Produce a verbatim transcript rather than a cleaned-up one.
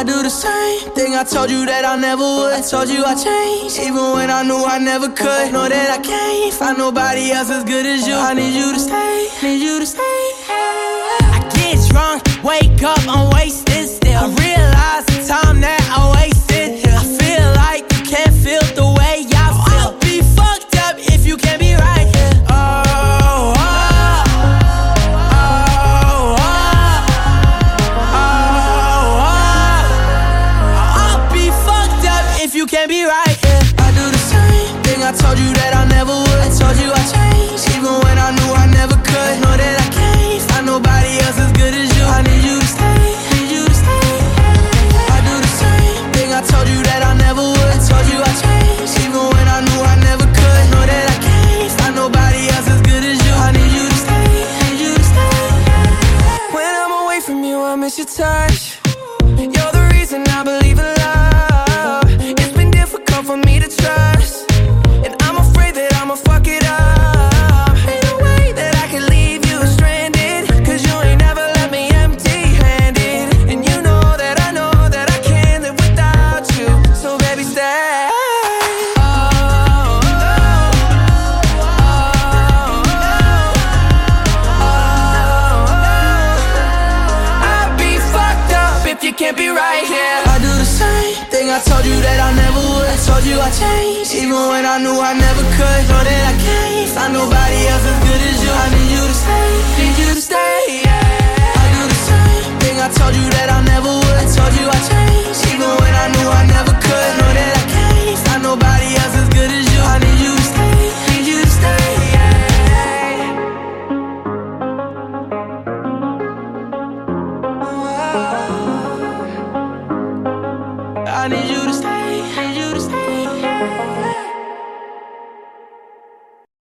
I do the same thing I told you that I never would. I told you I changed, even when I knew I never could. Know that I can't find nobody else as good as you. I need you to stay, need you to stay. I get drunk, wake up, I'm wasted still. I realize the time that I wasted. I feel like you can't feel the way I feel. I'll be fucked up if you can't be right here. Oh, oh, oh, oh, oh, oh. I'll be fucked up if you can't be right here. I do the same thing I told you that I never would. I told you I changed, even when I knew I never could. Know that I can't find nobody else as good as you. I need you to stay, need you to stay. I do the same thing I told you that I never would. I told you I changed, even when I knew I never could. Know that I can't find nobody else as good as you. I need you to stay, need you to stay. When I'm away from you, I miss your touch. You're the reason I believe in love. It's been difficult for me to trust, and I'm afraid that I'ma fuck it up. Ain't no way that I can leave you stranded, cause you ain't never left me empty-handed. And you know that I know that I can't live without you. So baby, stay. Oh, oh, oh, oh, oh. I'd be fucked up if you can't be right here. I do the same thing I told you that I never would. I told you I changed, even when I knew I never could. Know that I can't find nobody else as good as you. I need you to stay, need you to stay, yeah. I do the same thing I told you that I never would. I told you I changed, even when I knew I never could. Know that I can't find nobody else as good as you. I need you to stay, need you to stay, yeah. I need you